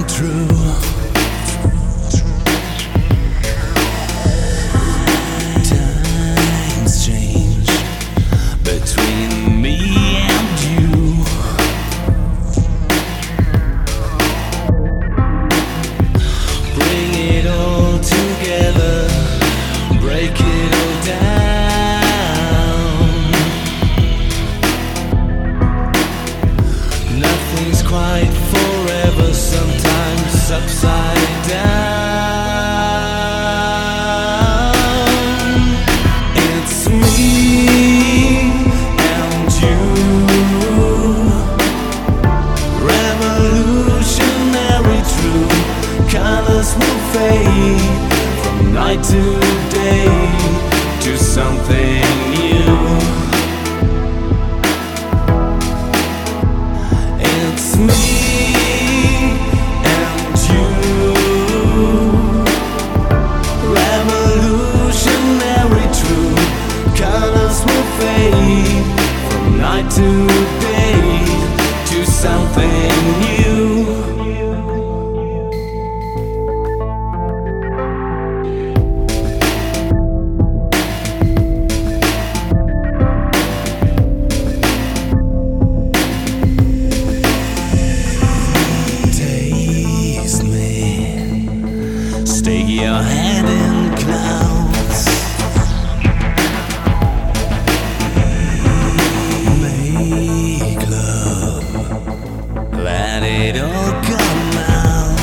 true. Times change between me and you. Bring it all together, break it all down. Nothing's quite forever, sometimes upside down. It's me and you, revolutionary true. Colors will fade from night to day to something new. It's me and you, revolutionary true. Colors will fade from night to day to something new. Stick your head in clouds, make love, let it all come out.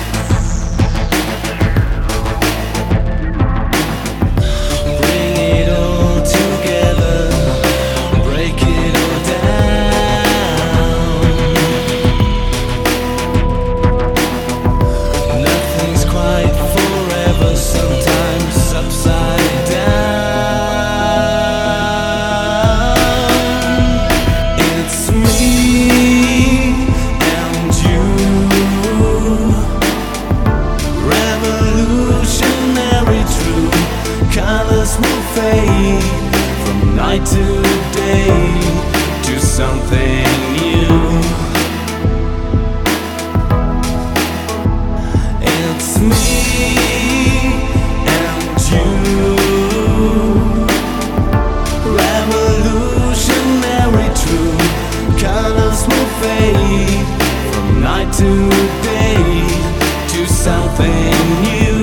Bring it all together, break it all down. Nothing's quite forever, sometimes upside down. It's me and you, revolutionary true. Colors will fade from night to day to something new. It's me and you, revolutionary true. Colors will fade from night to day to something new.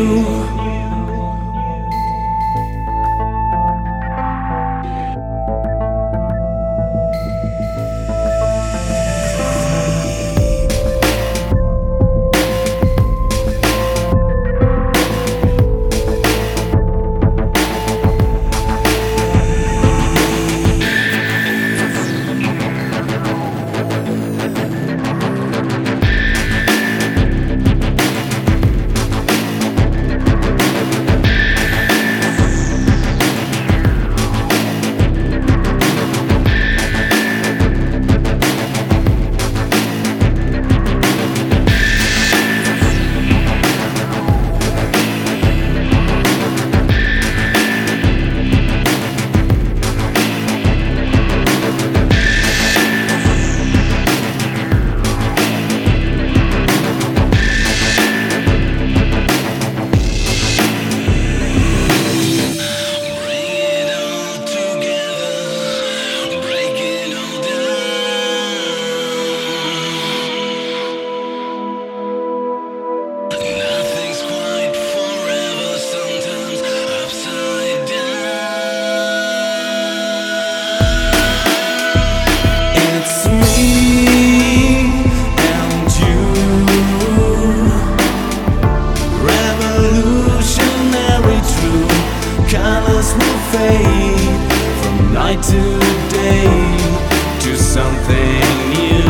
Colors will fade from night to day to something new.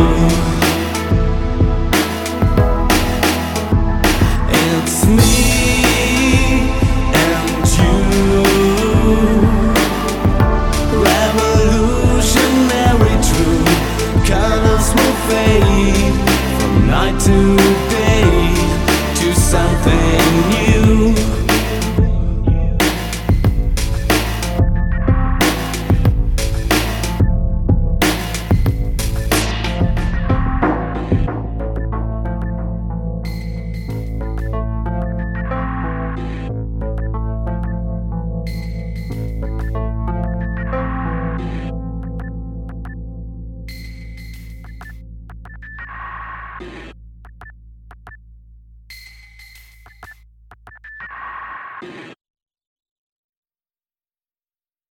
It's me and you, revolutionary true. Colors will fade from night to day to something